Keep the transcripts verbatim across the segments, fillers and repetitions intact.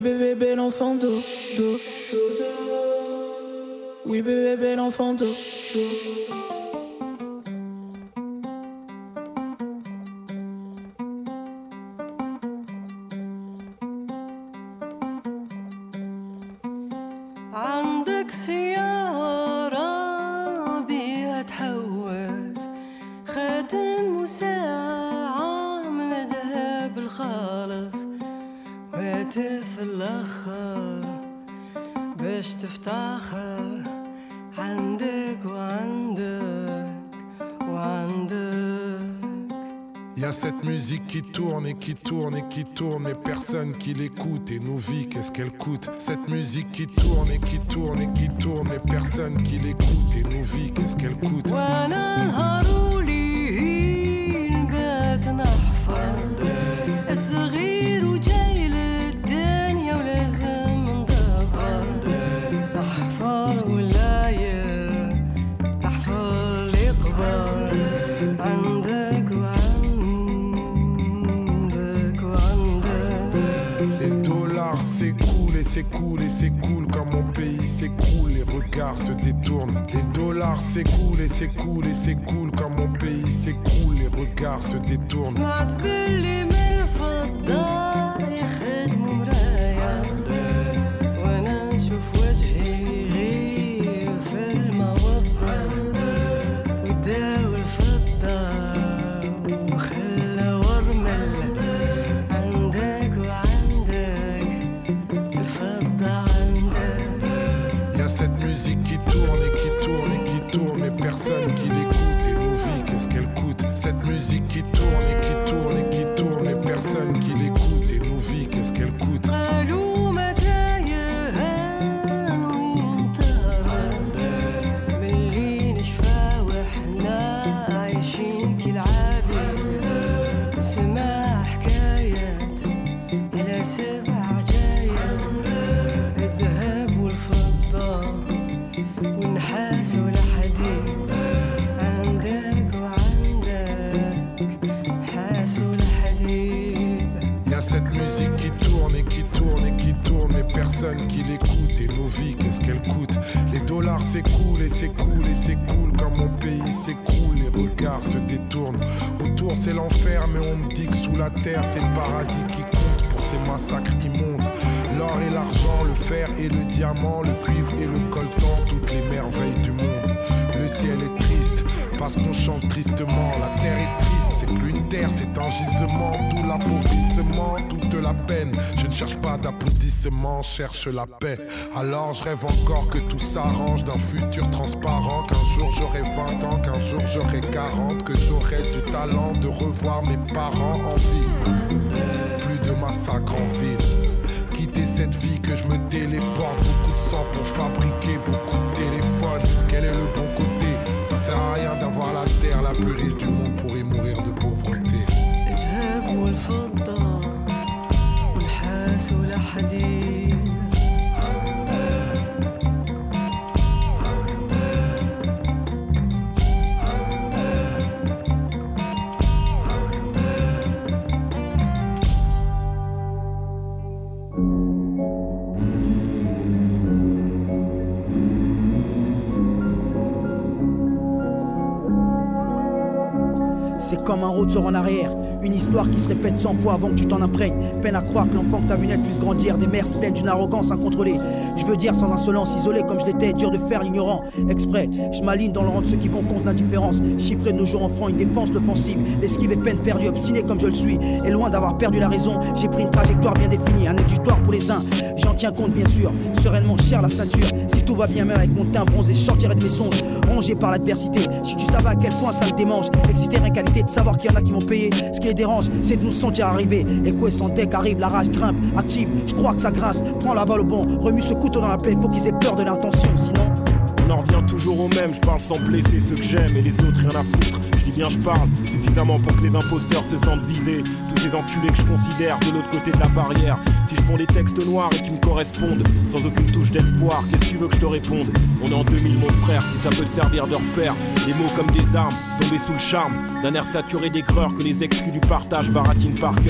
Bébé, bel enfant d'eau, d'eau, d'eau, d'eau. Oui, bébé, bel enfant d'eau, d'eau. عندك سيارة بيها تحوز خاتم وساعة من ذهب الخالص وهاتف الأخر باش تفتخر عندك وعندك وعندك. Y a cette musique qui tourne et qui tourne et qui tourne, mais personne qui l'écoute. Et nos vies, qu'est-ce qu'elle coûte? Cette musique qui tourne et qui tourne et qui tourne, mais personne qui l'écoute. Et nos vies, qu'est-ce qu'elle coûte? الصغير وجاي للدنيا ولازم ندبر نحفر ولاية نحفر اللي قبر عندك وعندك وعندك. Les dollars s'écoulent et s'écoulent et s'écoulent quand mon pays s'écroule, les regards se détournent. Les dollars s'écoulent et s'écoulent et s'écoulent quand mon pays s'écroule, les regards se détournent. يخدموا مرايا وانا نشوف وجهي غير في الموضة وداو الفضة وخلى ورمل عندك وعندك الفضة عندك. Y'a cette musique qui tourne et qui tourne et qui tourne, mais personne qui l'écoute. Et nos vies, qu'est-ce qu'elle coûte? Cette musique qui tourne et qui tourne et qui tourne, mais personne qui l'écoute. Qu'est-ce qu'elle coûte? Personne qui l'écoute. Et nos vies, qu'est-ce qu'elles coûtent? Les dollars s'écoulent et s'écoulent et s'écoulent quand mon pays s'écroule, les regards se détournent. Autour c'est l'enfer, mais on me dit que sous la terre c'est le paradis qui compte pour ces massacres immondes. L'or et l'argent, le fer et le diamant, le cuivre et le coltan, toutes les merveilles du monde. Le ciel est triste parce qu'on chante tristement. La terre est triste, c'est plus une terre, c'est un gisement. Tout l'appauvrissement, toute la peine. Je ne cherche pas d'applaudissements, cherche la paix. Alors je rêve encore que tout s'arrange, d'un futur transparent. Qu'un jour j'aurai vingt ans, qu'un jour j'aurai quarante, que j'aurai du talent de revoir mes parents en vie. Plus de massacres en ville. Quitter cette vie, que je me téléporte. Beaucoup de sang pour fabriquer beaucoup de téléphones. Quel est le bon côté? Ça sert à rien d'avoir la terre la plus riche du monde pour y mourir de pauvreté. C'est comme un retour en arrière, une histoire qui se répète cent fois avant que tu t'en imprègnes. Peine à croire que l'enfant que t'as vu naître puisse grandir. Des mères pleines d'une arrogance incontrôlée. Je veux dire sans insolence, isolé comme je l'étais, dur de faire l'ignorant. Exprès, je m'aligne dans le rang de ceux qui vont contre l'indifférence. Chiffré de nos jours en francs, une défense, l'offensive. L'esquive est peine perdue, obstiné comme je le suis. Et loin d'avoir perdu la raison, j'ai pris une trajectoire bien définie. Un exutoire pour les uns, j'en tiens compte bien sûr. Sereinement cher la ceinture, si tout va bien même avec mon teint bronzé, je sortirai de mes songes. Rongé par l'adversité, si tu savais à quel point ça me démange. Excité, qualité de savoir qu'il y en a qui vont payer. Ce qui les dérange, c'est de nous sentir arriver. Écho et son deck arrive, la rage grimpe, active. Je crois que ça grince, prends la balle au bon. Remue ce couteau dans la plaie, faut qu'ils aient peur de l'intention. Sinon, on en revient toujours au même. Je parle sans blesser ceux que j'aime et les autres rien à foutre. Je dis bien je parle, suffisamment pour que les imposteurs se sentent visés. Tous ces enculés que je considère de l'autre côté de la barrière. Si je prends des textes noirs et qui me correspondent, sans aucune touche d'espoir, qu'est-ce que tu veux que je te réponde? On est en deux mille mon frère, si ça peut te servir de repère. Les mots comme des armes, tombés sous le charme d'un air saturé d'aigreur que les exclus du partage baratinent par cœur.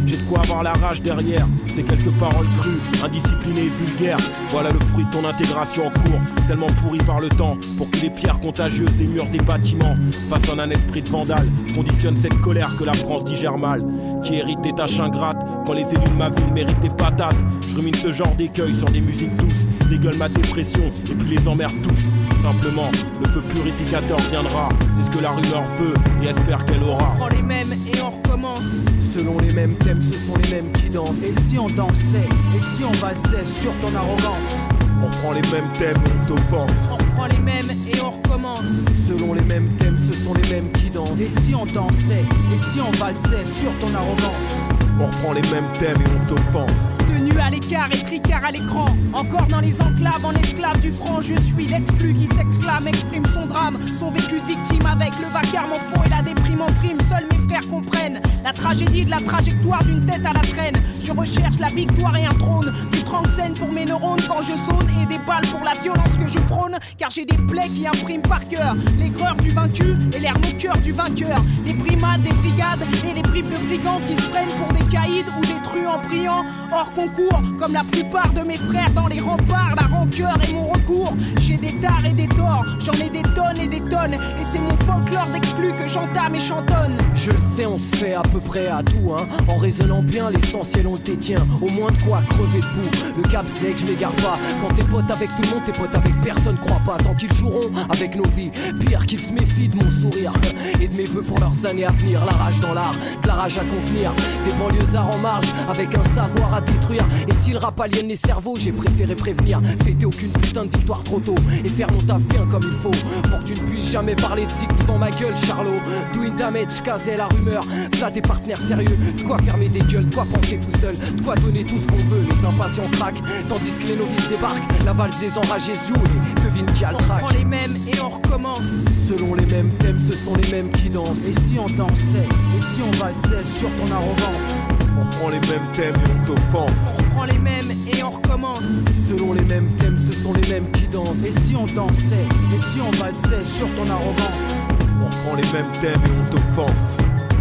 J'ai de quoi avoir la rage derrière. Ces quelques paroles crues, indisciplinées et vulgaires. Voilà le fruit de ton intégration en cours. Tellement pourri par le temps pour que les pierres contagieuses des murs des bâtiments façonnent un esprit de vandale. Conditionne cette colère que la France digère mal. Qui hérite des tâches ingrates quand les élus de ma ville méritent des patates. Je rumine ce genre d'écueil sur des musiques douces. Dégueule ma dépression et puis les emmerde tous. Simplement, le feu purificateur viendra. C'est ce que la rumeur veut et espère qu'elle aura. On prend les mêmes et on recommence. Selon les mêmes thèmes, ce sont les mêmes qui dansent. Et si on dansait, et si on valsait sur ton arrogance? On prend les mêmes thèmes et on t'offense. On reprend les mêmes et on recommence. Selon les mêmes thèmes, ce sont les mêmes qui dansent. Et si on dansait, et si on valsait sur ton arrogance? On reprend les mêmes thèmes et on t'offense. Tenu à l'écart et tricard à l'écran. Encore dans les enclaves, en esclave du franc. Je suis l'exclu qui s'exclame, exprime son drame. Son vécu de victime avec le vacarme en fond et la déprime en prime. Seuls mes frères comprennent la tragédie de la trajectoire d'une tête à la traîne. Je recherche la victoire et un trône. Du scène pour mes neurones quand je zone. Et des balles pour la violence que je prône. Car j'ai des plaies qui impriment par cœur l'aigreur du vaincu et l'air moqueur du vainqueur. Les brimades des brigades et les bribes de brigands qui se prennent pour des caïds ou des truands brillants. Hors concours, comme la plupart de mes frères dans les remparts. La rancœur est mon recours. J'ai des tares et des torts, j'en ai des tonnes et des tonnes. Et c'est mon folklore d'exclus que j'entame et chantonne. Je le sais, on se fait à peu près à tout, hein. En raisonnant bien, l'essentiel on le détient. Au moins de quoi crever debout. Le cap c'est que je m'égare pas. Quand t'es pote avec tout le monde, t'es pote avec personne, crois pas. Tant qu'ils joueront avec nos vies, pire qu'ils se méfient de mon sourire et de mes vœux pour leurs années à venir. La rage dans l'art, de la rage à contenir. Des banlieusards en marge, avec un savoir à détruire. Et si le rap aliène les cerveaux, j'ai préféré prévenir. Fêter aucune putain de victoire trop tôt. Et faire mon taf bien comme il faut. Pour que tu ne puisses jamais parler de zik devant ma gueule, Charlot. Doing damage, casait la rumeur. Là des partenaires sérieux, de quoi fermer des gueules, de quoi penser tout seul, de quoi donner tout ce qu'on veut. Les impatients craquent, tandis que les novices débarquent. La valse des enragés se joue et devine qui a le trac. On prend les mêmes et on recommence. Selon les mêmes thèmes, ce sont les mêmes qui dansent. Et si on dansait, et si on valsait sur ton arrogance? On prend les mêmes thèmes et on t'offense. On prend les mêmes et on recommence. Selon les mêmes thèmes, ce sont les mêmes qui dansent. Et si on dansait, et si on valsait sur ton arrogance? On prend les mêmes thèmes et on t'offense.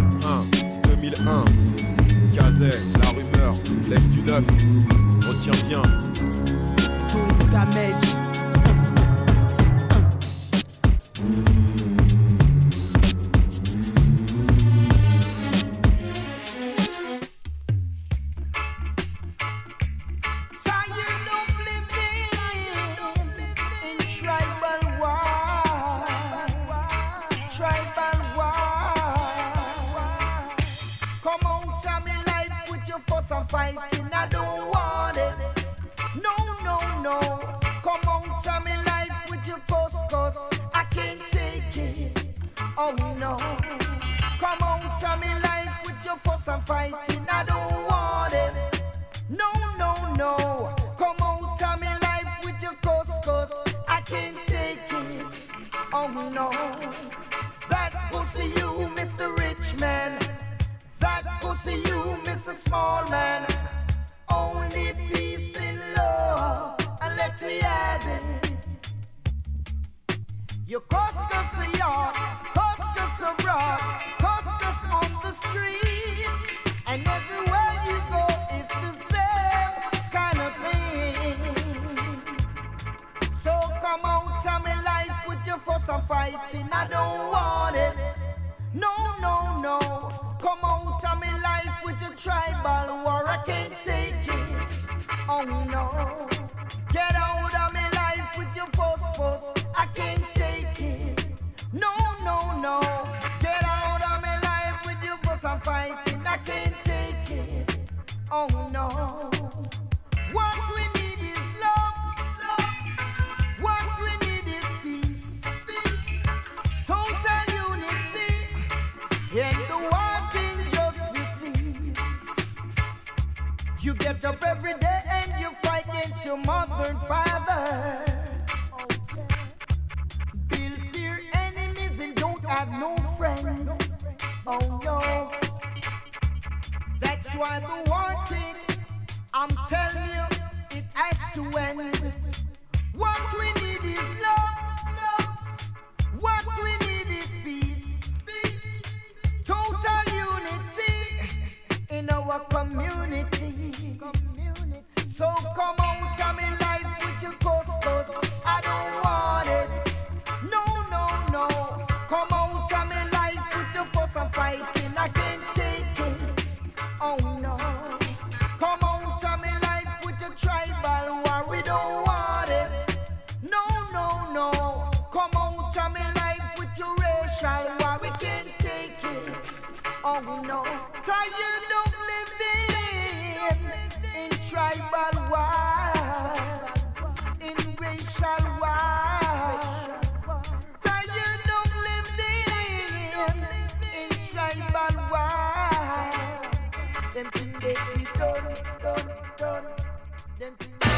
un, deux mille un, Kazay, la rumeur, laisse du neuf, retiens bien. Doing damage. Fighting, I don't want it. No, no, no. Come on, tell me life with your fuss, cause I can't take it. Oh no. Come on, tell me life with your fuss and fighting, I don't want it. No, no, no. Come on, tell me life with your cuss, cause I can't take it. Oh no. That pussy you, Mister Rich Man. That pussy you, Mister Small Man. Only peace in love, and let me have it. You cost us a yard, cost us a rock, cost us on the street. And everywhere you go, it's the same kind of thing. So come on, tell me life with your fuss and fighting, I don't want it. No, no, no. Come on, tell me life with your tribal war, I can't take it. Oh no. Get out of me life with your fuss, fuss, I can't take it. No, no, no. Get out of me life with your fuss and fighting, I can't take it. Oh no. What we need is love, love. What we need is peace, peace. Total unity. In the one thing just receives. You get up every day and you fight against your mother and father. Build your enemies and don't have no friends. Oh no. That's why the one thing I'm telling you, it has to end. What we need is love, love. What we need is peace. Total unity in in our community. So come out of my life with your couscous. I don't want it. No, no, no. Come out of my life with your fuss and fighting. I can't take it. Oh no. Come out of my life with your tribal war. We don't want it. No, no, no. Come out of my life with your racial war. We can't take it. Oh no. Tired of living in tribal war, in racial war. Tired of living in tribal war. Them things they be done, done, done. Them things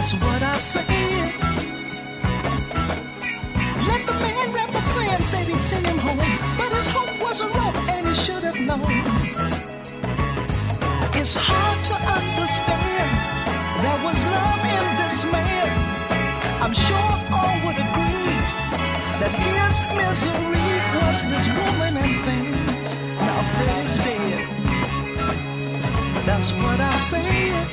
That's what I said. Let the man rap a plan, said he'd send him home, but his hope wasn't wrong, and he should have known. It's hard to understand there was love in this man. I'm sure all would agree that his misery was this woman and things. Now Fred is dead. That's what I said.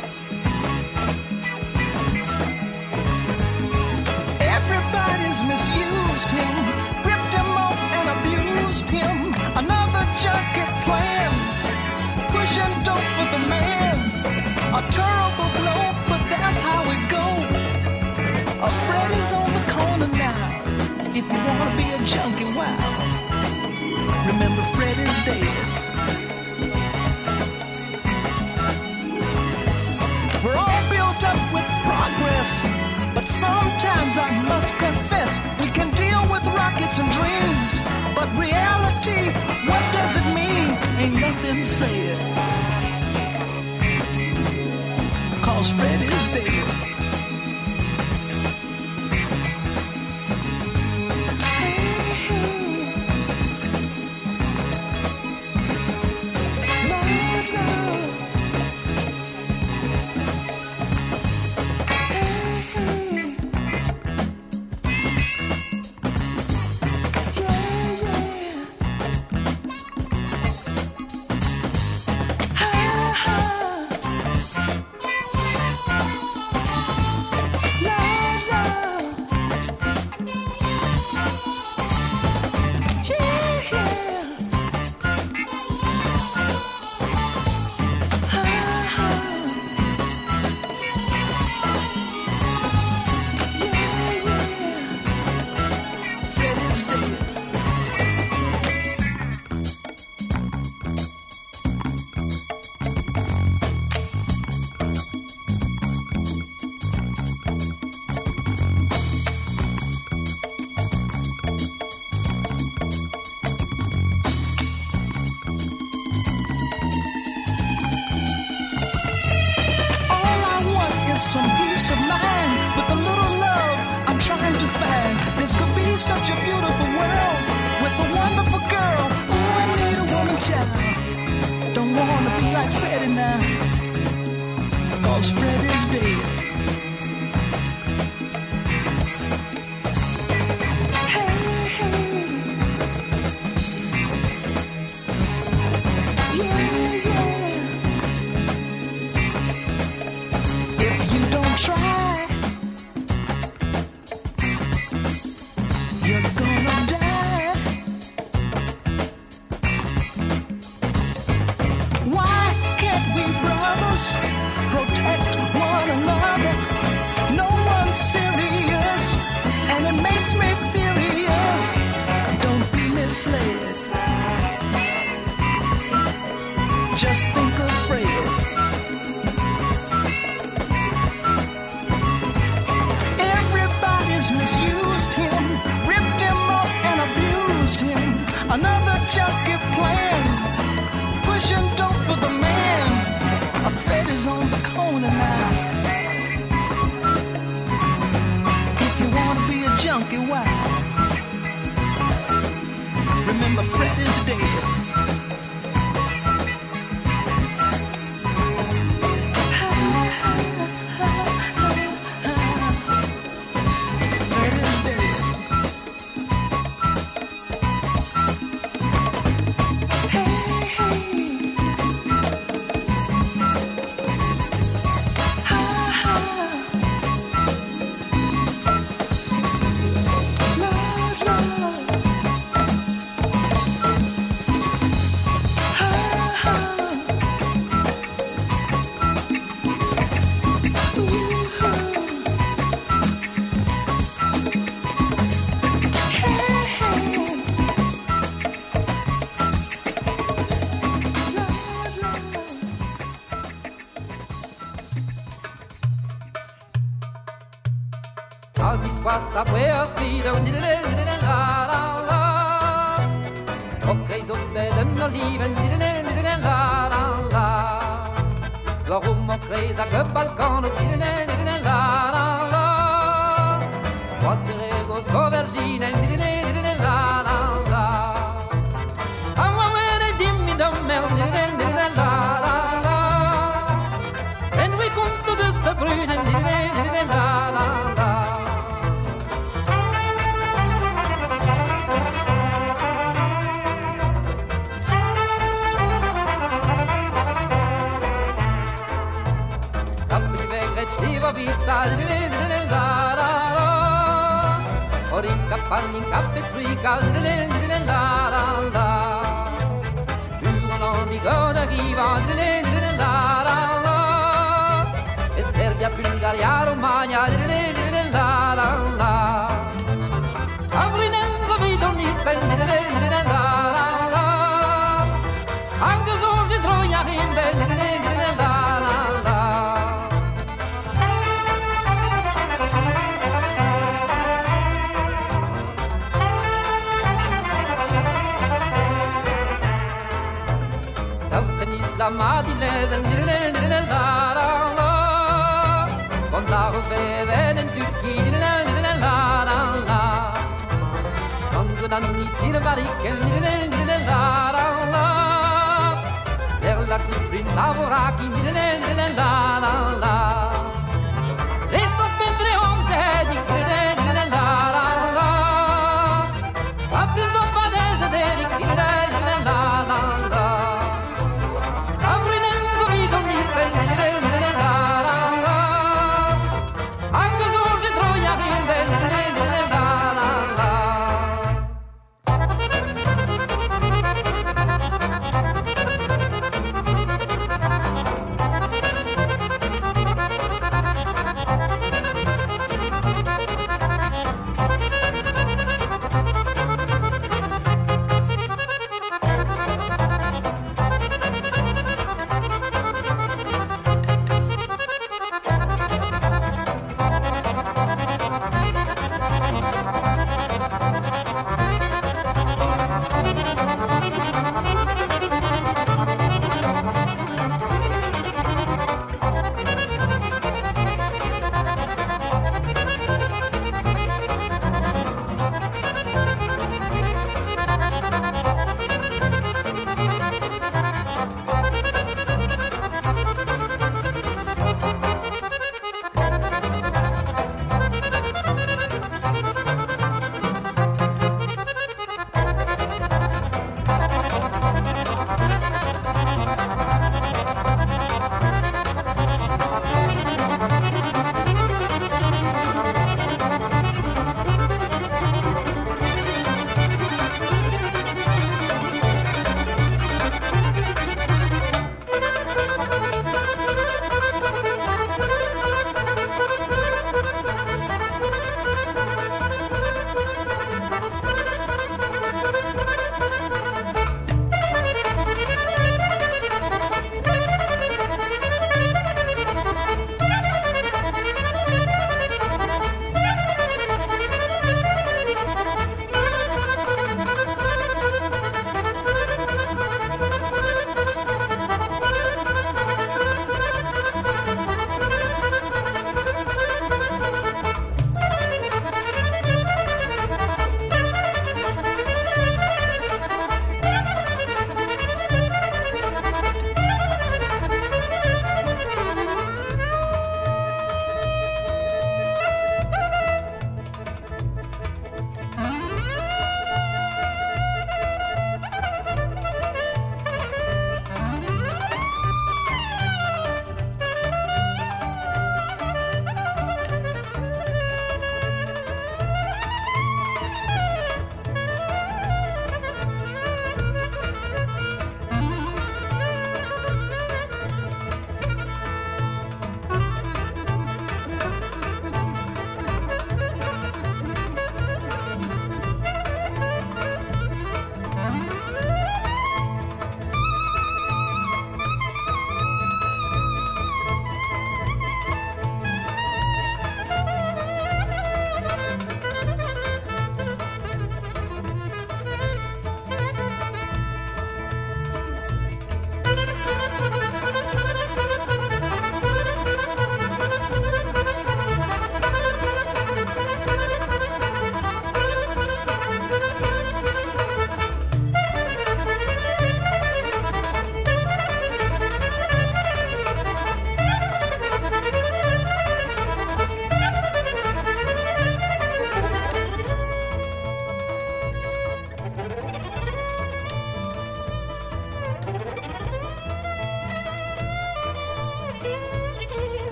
Everybody's misused him, ripped him off and abused him. Another junkie plan, pushing dope for the man. A terrible blow, but that's how it goes. A Freddy's on the corner now. If you wanna be a junkie, wow. Remember Fred is dead. We're all built up with progress, but sometimes I must confess we can deal with rockets and dreams, but reality, what does it mean? Ain't nothing said. Cause Fred is dead. Some peace of mind with a little love I'm trying to find. This could be such a beautiful world with a wonderful girl. Ooh, I need a woman child. Don't wanna be like Freddie now, cause Fred is dead. Hey, hey. Yeah, yeah. Try, you're gonna die. Why can't we brothers protect one another? No one's serious, and it makes me furious. Don't be misled. Just think of Fred. Misused him, ripped him up and abused him. Another junkie plan, pushing dope for the man. A Fred is on the corner now. If you wanna be a junkie, why? Remember Fred is dead. Saber skrida und la la la. Och så den och liven la la la. Warum mon cresa que balcone dirne dirne la la la Quadrego so vergine dirne dirne la la la Ah where dimmi dommel dirne dirne la la la En we conto de ce brune dirne dirne la la la Vița, la la la Orin cappalli in cappe sui caldi, la la la Uno di goda riva, la la la E Serbia, Bulgaria, Romagna, la la la Avrinenzo vidon di spendere, la la la Anche se troia in bene, la la la La Madeleine, la la la Vandaag verven in Turkije, la la la la Quand we dan niet zien waar ik ken, la la la La la prins Avoraki, la